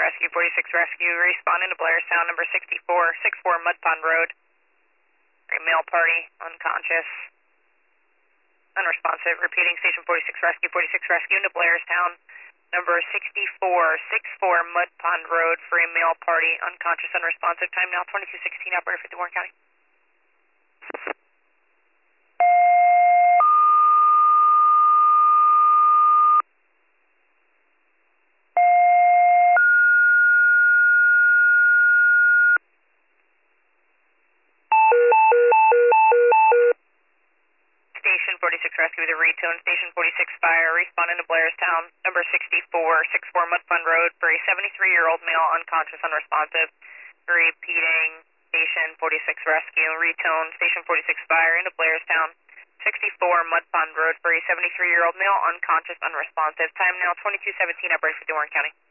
Rescue, 46 Rescue, responding to Blairstown, number 64 Mud Pond Road. A male party, unconscious, unresponsive. Repeating, Station 46 Rescue into Blairstown, number 64 Mud Pond Road for a male party, unconscious, unresponsive. Time now 22:16, operator 50 Warren County. Station 46 Rescue with a retune. Station 46 Fire, responding to Blairstown, number 64 Mud Pond Road for a 73-year-old male, unconscious, unresponsive. Repeating, Station 46 Rescue, retune. Station 46 Fire into Blairstown, 64 Mud Pond Road for a 73-year-old male, unconscious, unresponsive. Time now 22:17, operator 50 Warren County.